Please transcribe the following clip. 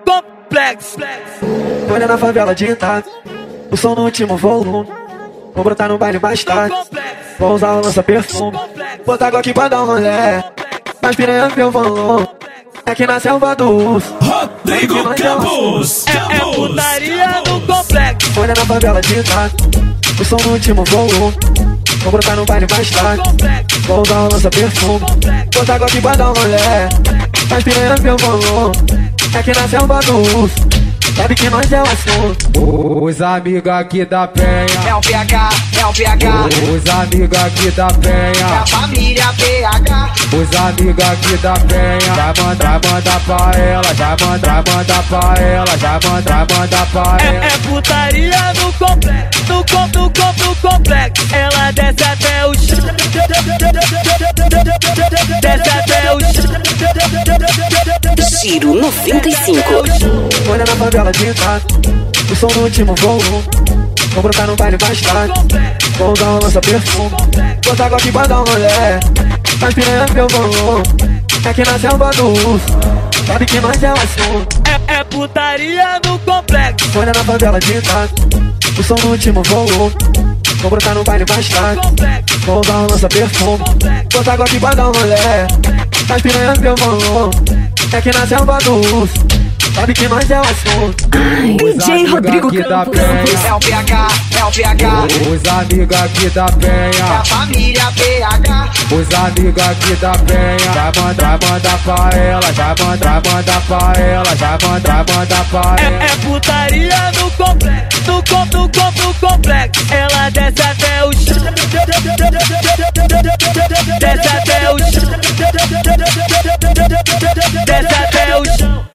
complexo. Olha na favela de Itaco, o som no último volume. Vou brotar no baile mais tarde, vou usar o lança-perfume. Botar água aqui pra dar um rolé, mas piranha meu volume. Aqui na selva do urso, Rodrigo Campos. É putaria no complexo. olha na favela de Itaco, o som no último volume. Vou brotar no baile mais tarde, vou usar o lança-perfume. Botar água aqui pra dar um rolé, mas piranha meu volume. Aqui na selva do urso, sabe que nós é o assunto. Os amigos aqui da Penha, É o PH, é o PH, os amigos aqui da Penha, é a família PH. os amigos aqui da Penha. Já manda pra ela, já manda pra ela, já manda pra ela. É putaria no complexo, no complexo. Ela desce até o chão, desce até o chão. Giro 95. Olha na favela de Itaco, o som no último volume. Vou brotar no baile mais tarde, vou usar um lança-perfume. Botar água aqui pra dar um rolé, mas piranha meu volume. Aqui na selva do urso, sabe que nós é o assunto. É putaria no complexo. Olha na favela de Itaco, o som no último volume. Vou brotar no baile mais tarde, vou usar um lança-perfume. Botar água aqui pra dar um rolé, mas piranha meu volume. Aqui na selva do urso, sabe que nós é o assunto. DJ Rodrigo aqui da Campos. É o PH, é o PH, Os amigos aqui da é a Penha, família PH. os amigos aqui da Penha. Já manda pra ela, já manda pra ela, já manda pra ela. É putaria no complexo, no complexo. Ela desce até o chão, desce até o chão, desce até o chão.